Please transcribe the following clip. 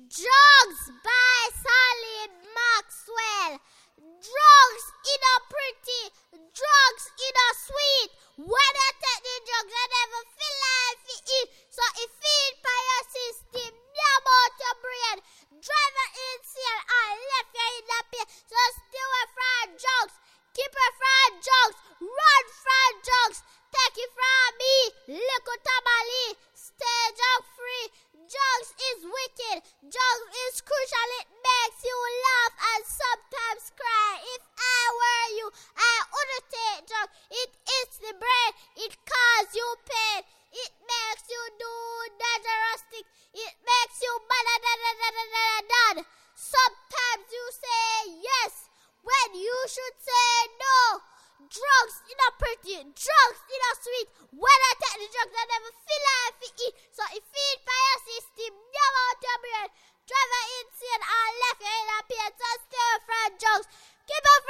Drugs by Solid Maxwell. Drugs in a pretty, drugs in a sweet. When I take the drugs, I never feel like it eat. So it feed by your system, jam out your brain. Drive you insane and left you in the pain. So stay away from drugs. Keep it from drugs. Run from drugs. Take it from me. Little Tamale. Stay drug free. Drugs is wicked. Drugs is crucial. It makes you laugh and sometimes cry. If I were you, I wouldn't take drugs. It hits the brain. It causes you pain. It makes you do dangerous things. It makes you mad. Sometimes you say yes when you should say no. Drugs in a pretty, drugs in a sweet. When I take the drugs, I never feel like it eat. So it feed by your system, jam out your brain. Drive you insane and left you in a pain. So stay away from drugs. Keep up